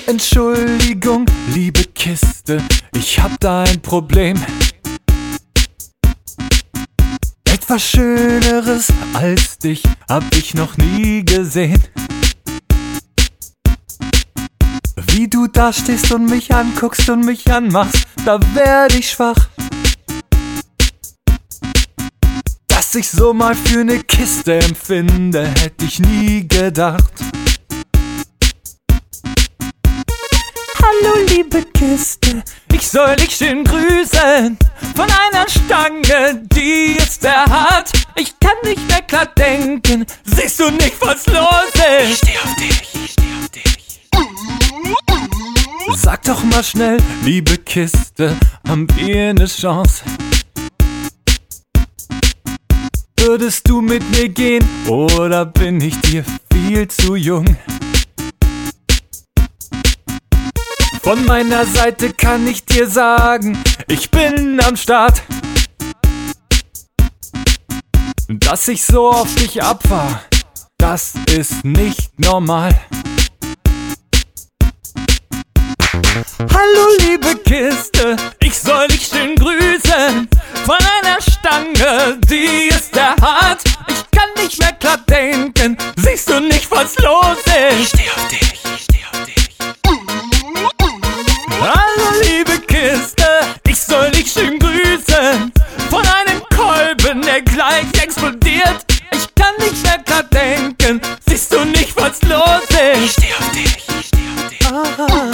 Entschuldigung, liebe Kiste, ich hab da ein Problem. Etwas Schöneres als dich hab ich noch nie gesehen. Wie du da stehst und mich anguckst und mich anmachst, da werd ich schwach. Dass ich so mal für ne Kiste empfinde, hätte ich nie gedacht. Hallo liebe Kiste, ich soll dich schön grüßen. Von einer Stange, die ist der hart. Ich kann nicht mehr klar denken, siehst du nicht, was los ist? Ich steh auf dich, ich steh auf dich. Sag doch mal schnell, liebe Kiste, haben wir ne Chance? Würdest du mit mir gehen oder bin ich dir viel zu jung? Von meiner Seite kann ich dir sagen, ich bin am Start. Dass ich so auf dich abfahr, das ist nicht normal. Hallo liebe Kiste, ich soll dich schön grüßen. Von einer Stange, die ist der hart. Ich kann nicht mehr klar denken, siehst du nicht, was los ist? Ich steh auf dich, ich steh auf dich. Hallo liebe Kiste, ich soll dich schön grüßen. Von einem Kolben, der gleich explodiert. Ich kann nicht mehr klar denken, siehst du nicht, was los ist? Ich steh auf dich, ich steh auf dich.